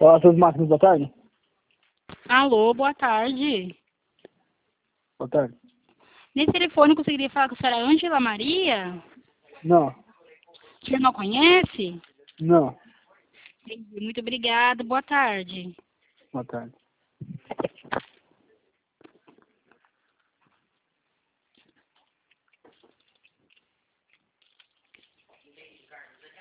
Olá, seus máquinas, boa tarde. Alô, boa tarde. Boa tarde. Nesse telefone eu conseguiria falar com a senhora Ângela Maria? Não, O senhor não conhece? não. Entendi. Muito obrigada, boa tarde. Boa tarde.